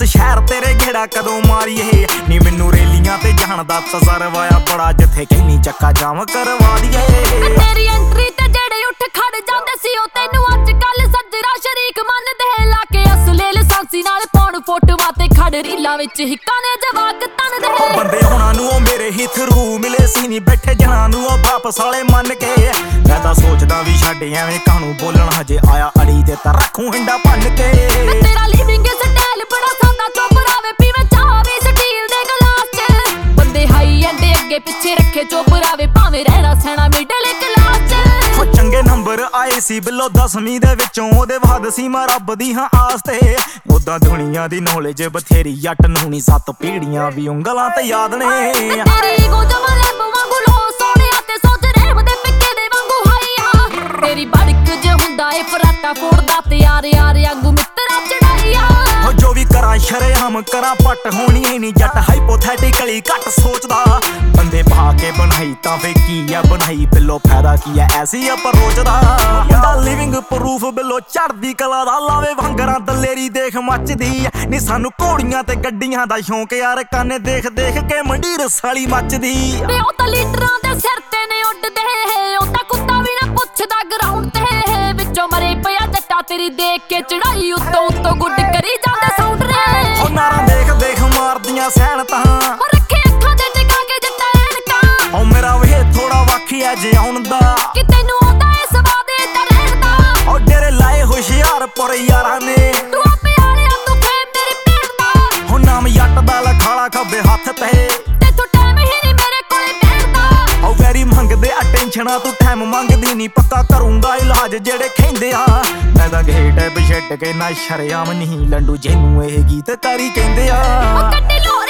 शहर तेरे घेड़ा कदों मारीए नी मैनू रेलियां ते जाण दा तजरबा आ बड़ा जिथे कहनी चक्का जाम करवा दिए तेरी एंट्री ते जेड़े उठ खड़ जांदे सी ओ तैनू अज कल सज्जरा शरीक मनदे लाके असले लाइसेंसी नाल पाउण फोटोआं ते खड़ रीलां विच हिक्कां ने जवाक तनदे बंदे हुणां नू मेरे ही थरू मिले सी नी बैठे जहां नू वापस वाले मन के मैं तां सोचदा भी छड्ड एवें कानू बोलण हजे आया अड़ी ते तां रखूं हिंडा भन के तेरा लिविंग स्टाइल बड़ा सादा चोपरावे पीवे चाह भी स्टील दे गलास च बंदे हाई एंड अगे पिछे रखे चोपरावे भावें रहना सहना मिडल क्लास च हो चंगे नंबर आए सी बिलो 10वीं दे विचों ओदे बाद सी मैं रब दी हां आस ते उदां दुनिया दी नॉलेज बथेरी जट नू नी 7 पीढ़ियां भी उंगलां ते याद ने तेरी ईगो जमा लैब वांगू लो सोहणिया ते सोच रहम दे पिक्के दे वांगू हाई आ तेरी बड़क जे हुंदा ए फराटा फोड़दा ते यार यार वांगू मित्तरा चढ़ाई आ हो जो भी करा शरेआम करा पट होनी नी जट हाइपोथेटिकली घट सोचदा बंदे पा के बनाई तां फे की आ बनाई बिलो फायदा की है ऐसी अप्रोच दा मुंडा लिविंग प्रूफ बिलो चढ़दी कला दा लावे वांगरा दलेरी देख मचदी नी सानू घोड़ियां ते गड्डियां दा शौक यार काने देख देख के मंडीर साली मचदी ते ओ तां लीडरां दे सिर ते ने उड्डदे ओ तां कुत्ता भी ना पुछदा ग्राउंड ते विचों मरे पिया जट्टा तेरी देख के चढ़ाई उत्तों उत्तों गुੱਡ करी ਜਾਂਦੇ ਸਾਊਂਡ रे हो नारा देख देख मारदियां सैन तां हो रखे ਅੱਖਾਂ ਤੇ ਟਿਕਾ ਕੇ ਜੱਟਾ ਐਨਕਾਂ हो मेरा वे थोड़ा वाखी है जे आउण दा ਕਿ ਤੈਨੂੰ ਆਉਂਦਾ ਏ ਸਵਾਦ ਏਦਾਂ ਰਹਿਣ ਦਾ हो डेरे लाए हुशियारपुर यारां ने ਤੂੰ ਆਪੇ ਆਲਿਆ ਤੂੰ ਫੇਮ ਮੇਰੀ ਭੈਣ ਦਾ हो नाम जट दा लखाला खब्बे हत्थ ते ਤੈਥੋਂ ਟਾਈਮ ਹੀ ਨਹੀਂ ਮੇਰੇ ਕੋਲੇ ਬਹਿਣ ਦਾ हो वैरी मंगदे अटेंशना तू टाइम मंगदी नी पक्का करूंगा इलाज जेड़े कहंदे आ मैं तां घेट बिछट के ना शरेआम नहीं लंडू जेनू ए गीत कारी कहंदे आ ਉਹ ਕੱਢੀ ਲੋਰ